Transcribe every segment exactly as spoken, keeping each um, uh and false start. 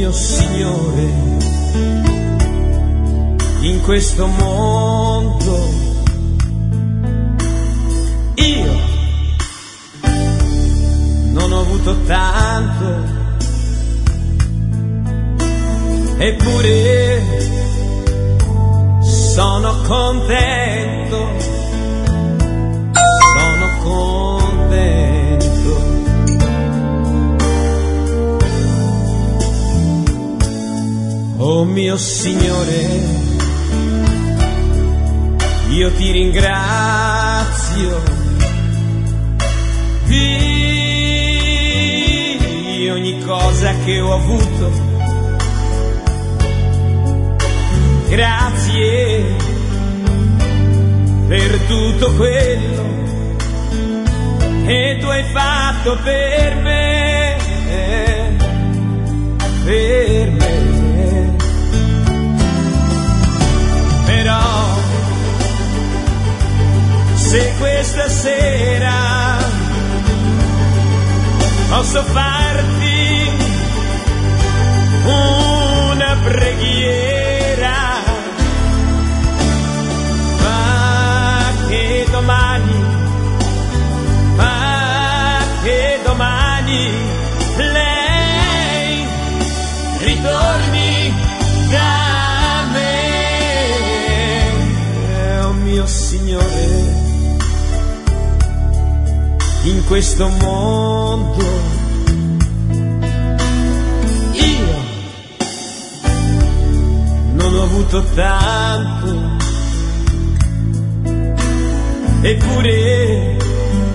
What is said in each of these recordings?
mio Signore, in questo mondo io non ho avuto tanto, eppure sono contento, sono contento. Oh mio Signore, io ti ringrazio di ogni cosa che ho avuto. Grazie per tutto quello che tu hai fatto per me, per me. Però se questa sera posso farti una preghiera, ma che domani, ma che domani lei ritorni da me, oh mio Signore, in questo mondo io non ho avuto tanto, eppure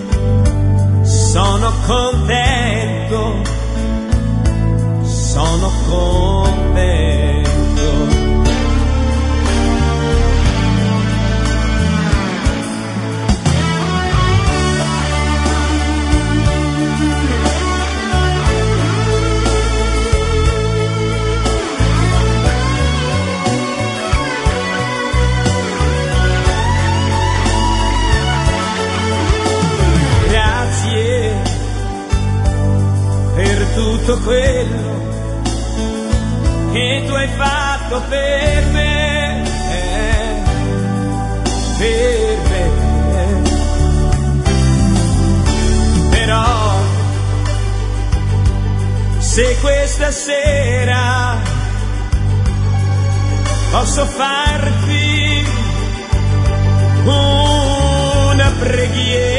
sono contento, sono contento. Tutto quello che tu hai fatto per me, per me. Però se questa sera posso farti una preghiera,